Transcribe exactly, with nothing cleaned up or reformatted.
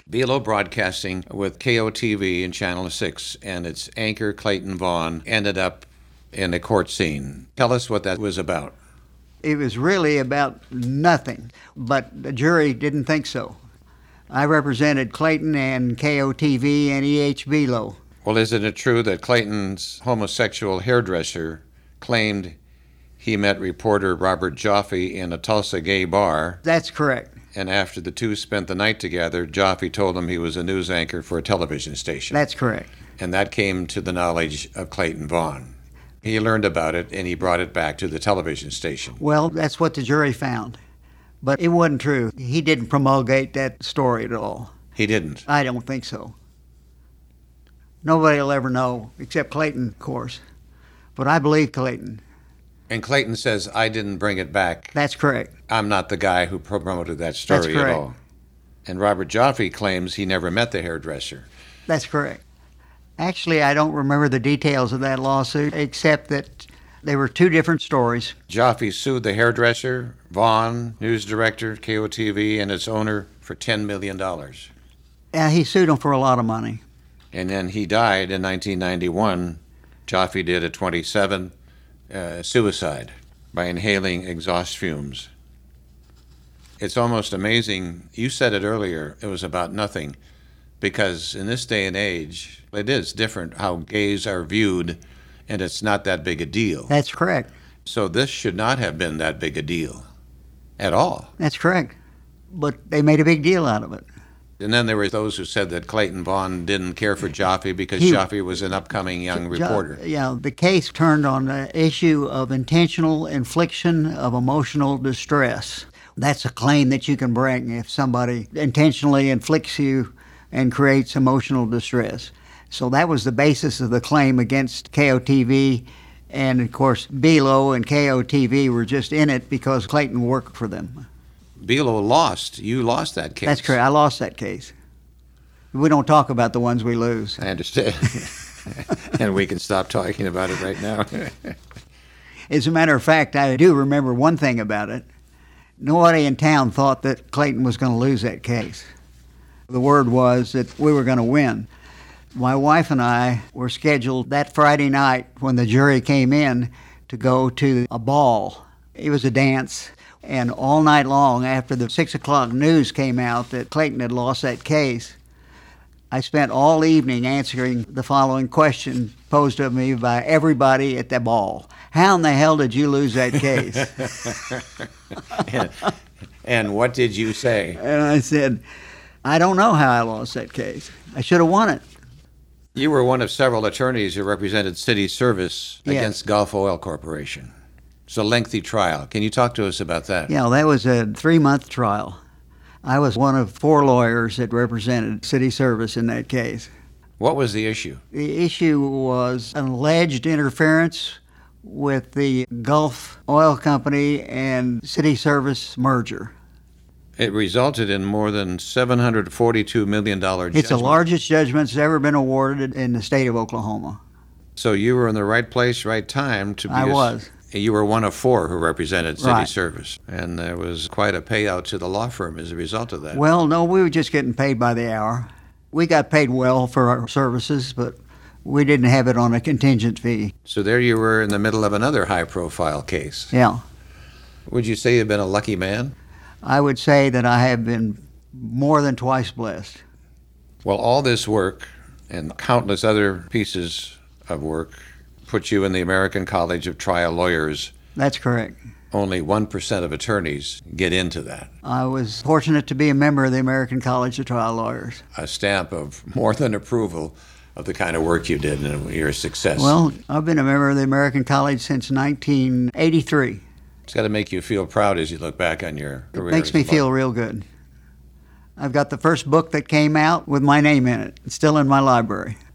Belo Broadcasting with K O T V and Channel six, and its anchor, Clayton Vaughn, ended up in a court scene. Tell us what that was about. It was really about nothing, but the jury didn't think so. I represented Clayton and K O T V and E H Belo. Well, isn't it true that Clayton's homosexual hairdresser claimed he met reporter Robert Joffe in a Tulsa gay bar? That's correct. And after the two spent the night together, Joffe told him he was a news anchor for a television station. That's correct. And that came to the knowledge of Clayton Vaughn. He learned about it, and he brought it back to the television station. Well, that's what the jury found. But it wasn't true. He didn't promulgate that story at all. He didn't? I don't think so. Nobody will ever know, except Clayton, of course. But I believe Clayton. And Clayton says, I didn't bring it back. That's correct. I'm not the guy who promoted that story That's correct. at all. And Robert Joffe claims he never met the hairdresser. That's correct. Actually, I don't remember the details of that lawsuit, except that there were two different stories. Joffe sued the hairdresser, Vaughn, news director, K O T V, and its owner for ten million dollars. Yeah, he sued them for a lot of money. And then he died in nineteen ninety-one. Joffe did at twenty-seven, uh, suicide by inhaling exhaust fumes. It's almost amazing. You said it earlier, it was about nothing, because in this day and age, it is different how gays are viewed, and it's not that big a deal. That's correct. So this should not have been that big a deal at all. That's correct. But they made a big deal out of it. And then there were those who said that Clayton Vaughn didn't care for Joffe because He- Joffe was an upcoming young Jo- reporter. Yeah, the case turned on the issue of intentional infliction of emotional distress. That's a claim that you can bring if somebody intentionally inflicts you and creates emotional distress. So that was the basis of the claim against K O T V. And of course, Belo and K O T V were just in it because Clayton worked for them. Belo lost. You lost that case. That's correct. I lost that case. We don't talk about the ones we lose. I understand. And we can stop talking about it right now. As a matter of fact, I do remember one thing about it. Nobody in town thought that Clayton was going to lose that case. The word was that we were going to win. My wife and I were scheduled that Friday night when the jury came in to go to a ball. It was a dance. And all night long, after the six o'clock news came out that Clayton had lost that case, I spent all evening answering the following question posed of me by everybody at the ball. How in the hell did you lose that case? and, and what did you say? And I said, I don't know how I lost that case. I should have won it. You were one of several attorneys who represented city service Yes. against Gulf Oil Corporation. It's a lengthy trial. Can you talk to us about that? Yeah, that was a three-month trial. I was one of four lawyers that represented city service in that case. What was the issue? The issue was an alleged interference with the Gulf Oil Company and city service merger. It resulted in more than seven hundred forty-two million dollars judgment. It's the largest judgment that's ever been awarded in the state of Oklahoma. So you were in the right place, right time to be I a- was. You were one of four who represented city Right. service, and there was quite a payout to the law firm as a result of that. Well, no, we were just getting paid by the hour. We got paid well for our services, but we didn't have it on a contingent fee. So there you were in the middle of another high-profile case. Yeah. Would you say you've been a lucky man? I would say that I have been more than twice blessed. Well, all this work and countless other pieces of work put you in the American College of Trial Lawyers. That's correct. Only one percent of attorneys get into that. I was fortunate to be a member of the American College of Trial Lawyers. A stamp of more than approval of the kind of work you did and your success. Well, I've been a member of the American College since nineteen eighty-three. It's got to make you feel proud as you look back on your career. It makes as me a lawyer. feel real good. I've got the first book that came out with my name in it. It's still in my library.